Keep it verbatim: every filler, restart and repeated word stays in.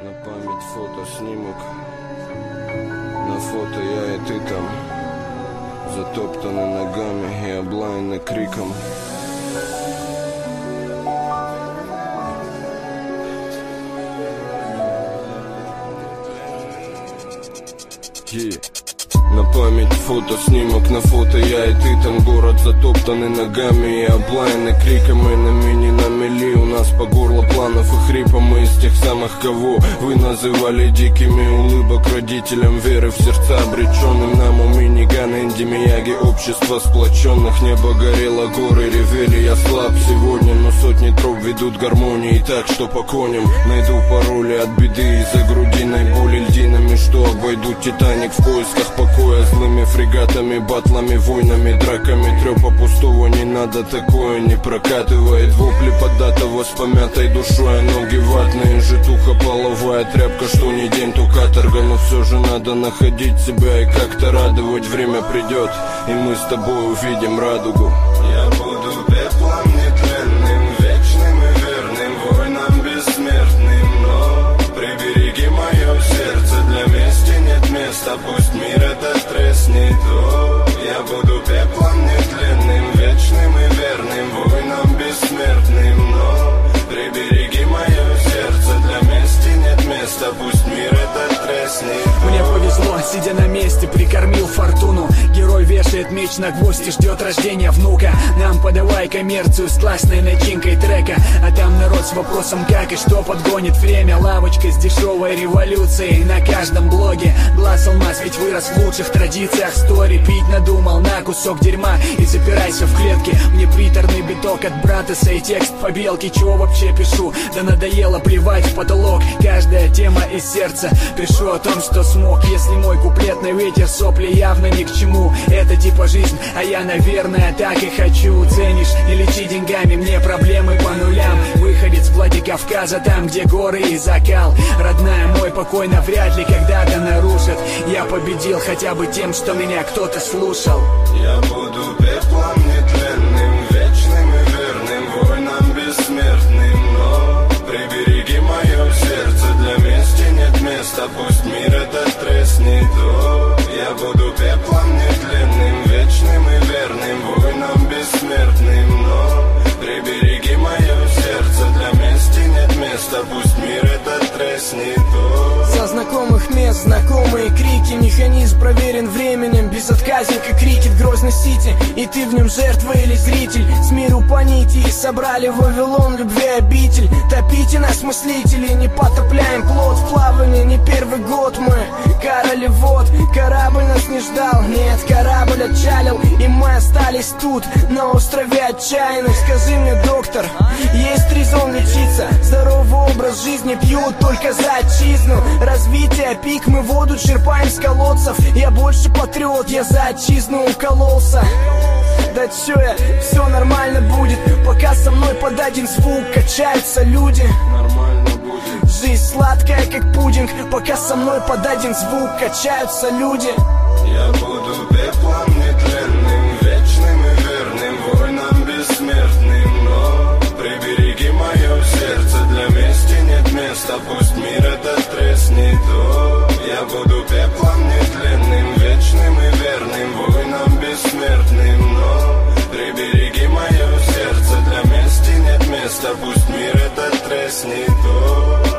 На память фото снимок. На фото я и ты там, затоптаны ногами и облаяны криком. Yeah. На память фото снимок, на фото я и ты там, город затоптанный ногами и облаяны криком. И на мини на мели у нас по горло планов и хрипа. Мы из тех самых, кого вы называли дикими. Улыбок родителям, веры в сердца обреченным. Нам у минигана, инди Мияги, общество сплоченных. Небо горело, горы ревели, я слаб сегодня, но сотни троп ведут гармонии так, что по коням найду пароли от беды из-за грудиной боли льдинами, что обойдут Титаник в поисках покоя. Злыми фрегатами, батлами, войнами, драками. Трёпа пустого не надо, такое не прокатывает. Вопли поддатого с помятой душой, а ноги ватные. Житуха половая тряпка, что не день, то каторга. Но все же надо находить себя и как-то радовать. Время придет, и мы с тобой увидим радугу. Я буду пеплом нетленным, вечным и верным, воинам бессмертным. Но прибереги мое сердце, для мести нет места, пусть мир этот треснет. О, я буду пеплом нетленным, вечным и верным, воинам бессмертным. Но прибереги мое сердце, для мести нет места, пусть мир этот треснет. Мне повезло, сидя на месте, прикормил фортуну. Герой вешает меч на гвоздь и ждет рождения внука. Нам подавай коммерцию с классной начинкой трека, а там народ с вопросом как и что подгонит время. Лавочка с дешевой революцией на каждом блоге. Глаз алмаз, ведь вырос в лучших традициях стори. Пить надумал на кусок дерьма и запирайся в клетке. Мне приторный биток от братеса и текст по белке. Чего вообще пишу? Да надоело плевать в потолок. Каждая тема из сердца. Пишу о том, что смог. Если мой куплетный ветер, сопли явно ни к чему. Это типа жизнь, а я, наверное, так и хочу. Ценишь, не лечи деньгами мне проблемы по нулям. Выходец в Владикавказа, там, где горы и закал. Родная, мой покой навряд ли когда-то нарушит. Я победил хотя бы тем, что меня кто-то слушал. Я буду пеплом нетленным, вечным и верным, воинам бессмертным. Но прибереги мое сердце, для мести нет места, пусть мир этот треснет. О, я буду пеплом нетленным, вечным и верным, воинам бессмертным. Но прибереги мое сердце, для мести нет места, пусть мир этот треснет. О, со знакомых мест знакомые крики. Механизм проверен временем, безотказник и крикет Грозный Сити. И ты в нем жертва или зритель. С миру по нити и собрали Вавилон любви обитель. Топите нас, мыслители, не потопляем плот. В плавании не первый год мы короли вод. Корабль нас не ждал, нет, корабль отчалил. И мы остались тут, на острове отчаянных. Скажи мне, доктор, есть резон лечиться? Здоровый образ жизни пьют только за отчизну. Развитие, пик, мы воду черпаем с колодцев. Я больше патриот, я за отчизну укололся. Да чё я, все нормально будет, пока со мной под один звук качаются люди. Нормально будет. Жизнь сладкая, как пудинг, пока со мной под один звук качаются люди. я буду пеплом нетленным, вечным и верным, воинам бессмертным. Но прибереги мое сердце, для мести нет места, пусть мир этот треснет. О, я буду пеплом нетленным, вечным и верным, воинам бессмертным. Но прибереги мое сердце, для мести нет места, пусть мир этот треснет. О,